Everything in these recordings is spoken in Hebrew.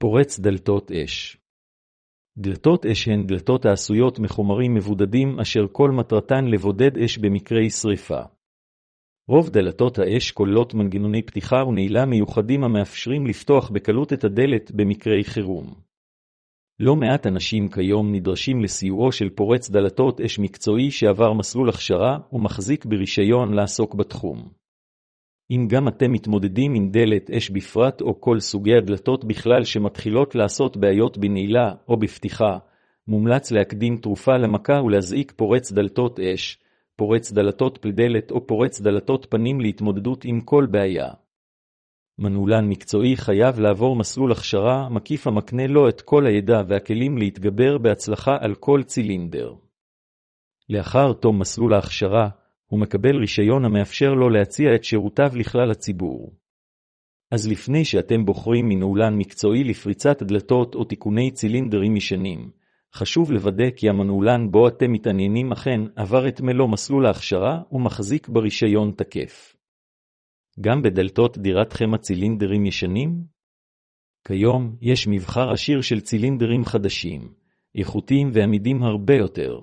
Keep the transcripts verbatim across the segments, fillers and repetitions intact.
פורץ דלתות אש. דלתות אש הן דלתות העשויות מחומרים מבודדים אשר כל מטרתן לבודד אש במקרי שריפה. רוב דלתות האש כוללות מנגנוני פתיחה ונעילה מיוחדים המאפשרים לפתוח בקלות את הדלת במקרי חירום. לא מעט אנשים כיום נדרשים לסיועו של פורץ דלתות אש מקצועי שעבר מסלול הכשרה ומחזיק ברישיון לעסוק בתחום. אם גם אתם מתמודדים עם דלת אש בפרט או כל סוגי הדלתות בכלל שמתחילות לעשות בעיות בנעילה או בפתיחה, מומלץ להקדים תרופה למכה ולהזעיק פורץ דלתות אש, פורץ דלתות פלדלת או פורץ דלתות פנים להתמודדות עם כל בעיה. מנעולן מקצועי חייב לעבור מסלול הכשרה מקיף המקנה לו את כל הידע והכלים להתגבר בהצלחה על כל צילינדר. לאחר תום מסלול ההכשרה, הוא מקבל רישיון המאפשר לו להציע את שירותיו לכלל הציבור. אז לפני שאתם בוחרים מנעולן מקצועי לפריצת דלתות או תיקוני צילינדרים ישנים, חשוב לוודא כי המנעולן בו אתם מתעניינים אכן עבר את מלוא מסלול ההכשרה ומחזיק ברישיון תקף. גם בדלתות דירתכם הצילינדרים ישנים? כיום יש מבחר עשיר של צילינדרים חדשים, איכותיים ועמידים הרבה יותר.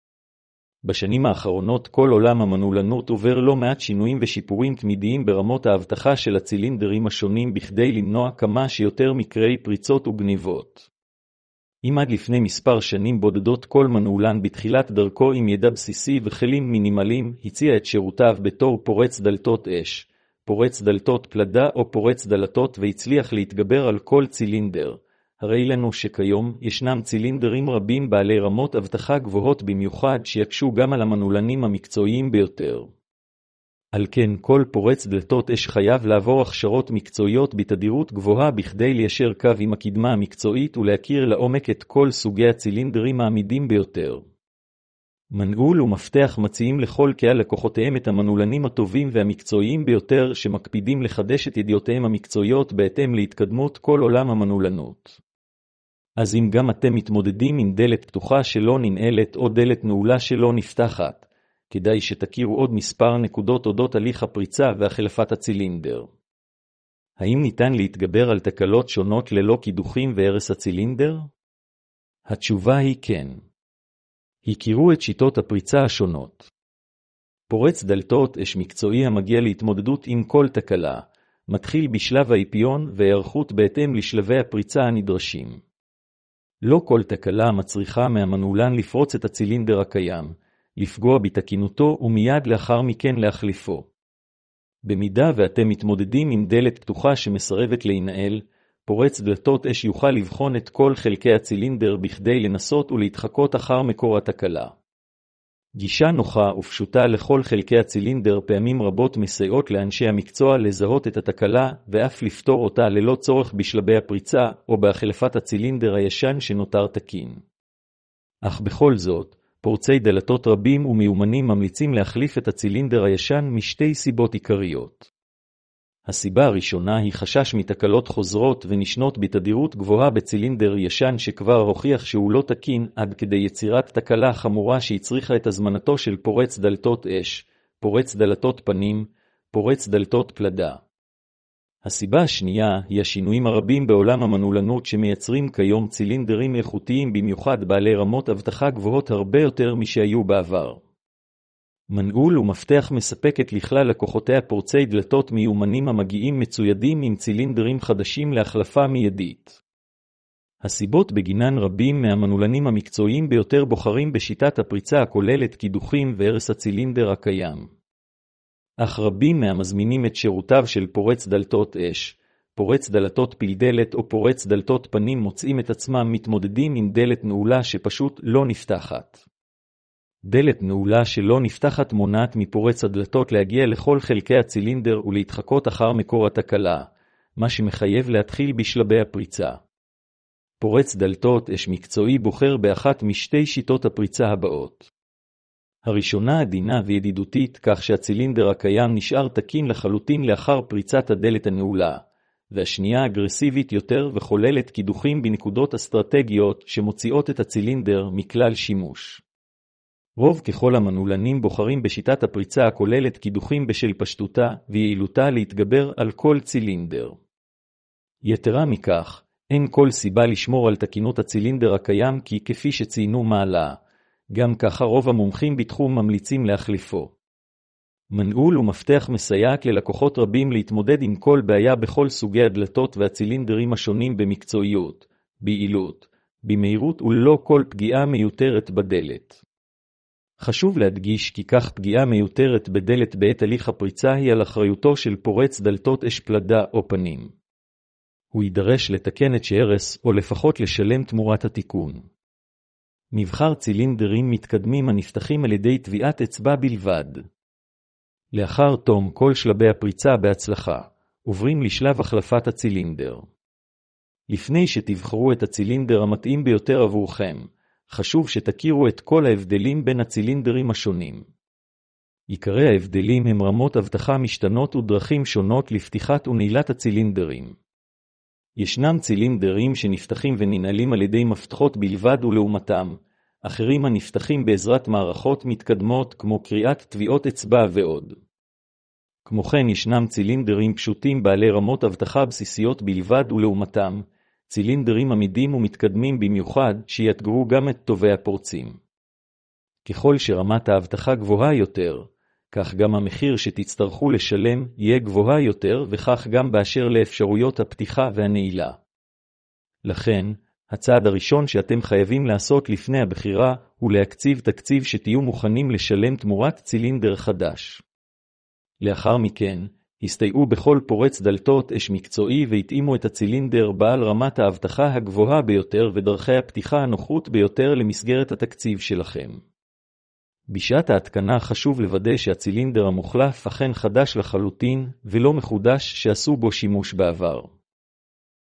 בשנים האחרונות כל עולם המנעולנות עובר לא מעט שינויים ושיפורים תמידיים ברמות האבטחה של הצילינדרים השונים בכדי למנוע כמה שיותר מקרי פריצות וגניבות. אם עד לפני מספר שנים בודדות כל מנעולן בתחילת דרכו עם ידע בסיסי וכלים מינימליים הציע את שירותיו בתור פורץ דלתות אש, פורץ דלתות פלדה או פורץ דלתות והצליח להתגבר על כל צילינדר. הרי לנו שכיום ישנם צילינדרים רבים בעלי רמות אבטחה גבוהות במיוחד שיקשו גם על המנעולנים המקצועיים ביותר. על כן כל פורץ דלתות אש חייב לעבור הכשרות מקצועיות בתדירות גבוהה בכדי ליישר קו עם הקדמה המקצועית ולהכיר לעומק את כל סוגי הצילינדרים העמידים ביותר. מנעול ומפתח מציעים לכל קהל לקוחותיהם את המנעולנים הטובים והמקצועיים ביותר שמקפידים לחדש את ידיעותיהם המקצועיות בהתאם להתקדמות כל עולם המנעולנות. אז אם גם אתם מתמודדים עם דלת פתוחה שלא ננעלת או דלת נעולה שלא נפתחת, כדאי שתכירו עוד מספר נקודות אודות הליך הפריצה והחלפת הצילינדר. האם ניתן להתגבר על תקלות שונות ללא קידוחים והרס הצילינדר? התשובה היא כן. הכירו את שיטות הפריצה השונות. פורץ דלתות אש מקצועי המגיע להתמודדות עם כל תקלה, מתחיל בשלב האפיון והיערכות בהתאם לשלבי הפריצה הנדרשים. לא כל תקלה מצריכה מהמנעולן לפרוץ את הצילינדר הקיים, לפגוע בתקינותו ומיד לאחר מכן להחליפו. במידה ואתם מתמודדים עם דלת פתוחה שמסרבת להינעל, פורץ דלתות אש יוכל לבחון את כל חלקי הצילינדר בכדי לנסות ולהתחקות אחר מקור התקלה. גישה נוחה ופשוטה לכל חלקי הצילינדר פעמים רבות מסייעות לאנשי המקצוע לזהות את התקלה ואף לפתור אותה ללא צורך בשלבי הפריצה או בהחלפת הצילינדר הישן שנותר תקין. אך בכל זאת, פורצי דלתות רבים ומיומנים ממליצים להחליף את הצילינדר הישן משתי סיבות עיקריות. הסיבה הראשונה היא חשש מתקלות חוזרות ונשנות בתדירות גבוהה בצילינדר ישן שכבר הוכיח שהוא לא תקין עד כדי יצירת תקלה חמורה שהצריכה את הזמנתו של פורץ דלתות אש, פורץ דלתות פנים, פורץ דלתות פלדה. הסיבה השנייה היא השינויים הרבים בעולם המנעולנות שמייצרים כיום צילינדרים איכותיים במיוחד בעלי רמות אבטחה גבוהות הרבה יותר משהיו בעבר. מנעול ומפתח מספקת לכלל לקוחותיה פורצי דלתות מיומנים המגיעים מצוידים עם צילינדרים חדשים להחלפה מיידית. הסיבות בגינן רבים מהמנעולנים המקצועיים ביותר בוחרים בשיטת הפריצה הכוללת קידוחים והרס הצילינדר הקיים. אך רבים מהמזמינים את שירותיו של פורץ דלתות אש, פורץ דלתות פלדלת או פורץ דלתות פנים מוצאים את עצמם מתמודדים עם דלת נעולה שפשוט לא נפתחת. דלת נעולה שלא נפתחת מונעת מפורץ הדלתות להגיע לכל חלקי הצילינדר ולהתחקות אחר מקור התקלה, מה שמחייב להתחיל בשלבי הפריצה. פורץ דלתות אש מקצועי בוחר באחת משתי שיטות הפריצה הבאות. הראשונה עדינה וידידותית כך שהצילינדר הקיים נשאר תקין לחלוטין לאחר פריצת הדלת הנעולה, והשנייה אגרסיבית יותר וכוללת קידוחים בנקודות אסטרטגיות שמוציאות את הצילינדר מכלל שימוש. רוב ככל המנעולנים בוחרים בשיטת הפריצה הכוללת קידוחים בשל פשטותה ויעילותה להתגבר על כל צילינדר. יתרה מכך, אין כל סיבה לשמור על תקינות הצילינדר הקיים כי כפי שציינו מעלה, גם ככה רוב המומחים בתחום ממליצים להחליפו. מנעול ומפתח מסייעת ללקוחות רבים להתמודד עם כל בעיה בכל סוגי הדלתות והצילינדרים השונים במקצועיות, ביעילות, במהירות וללא כל פגיעה מיותרת בדלת. חשוב להדגיש כי כך פגיעה מיותרת בדלת בעת הליך הפריצה היא על אחריותו של פורץ דלתות אש פלדה או פנים. הוא יידרש לתקן את שהרס או לפחות לשלם תמורת התיקון. מבחר צילינדרים מתקדמים הנפתחים על ידי טביעת אצבע בלבד. לאחר תום כל שלבי הפריצה בהצלחה, עוברים לשלב החלפת הצילינדר. לפני שתבחרו את הצילינדר המתאים ביותר עבורכם, חשוב שתכירו את כל ההבדלים בין הצילינדרים השונים. עיקרי ההבדלים הם רמות אבטחה משתנות ודרכים שונות לפתיחת ונעילת הצילינדרים. ישנם צילינדרים שנפתחים וננעלים על ידי מפתחות בלבד ולעומתם, אחרים הנפתחים בעזרת מערכות מתקדמות כמו קריאת טביעות אצבע ועוד. כמו כן ישנם צילינדרים פשוטים בעלי רמות אבטחה בסיסיות בלבד ולעומתם, צילינדרים עמידים ומתקדמים במיוחד שיאתגרו גם את טובי הפורצים. ככל שרמת האבטחה גבוהה יותר, כך גם המחיר שתצטרכו לשלם יהיה גבוה יותר וכך גם באשר לאפשרויות הפתיחה והנעילה. לכן, הצעד הראשון שאתם חייבים לעשות לפני הבחירה הוא להקציב תקציב שתהיו מוכנים לשלם תמורת צילינדר חדש. לאחר מכן, הסתייעו בכל פורץ דלתות אש מקצועי והתאימו את הצילינדר בעל רמת האבטחה הגבוהה ביותר ודרכי הפתיחה הנוחות ביותר למסגרת התקציב שלכם. בשעת ההתקנה חשוב לוודא שהצילינדר המוחלף אכן חדש לחלוטין ולא מחודש שעשו בו שימוש בעבר.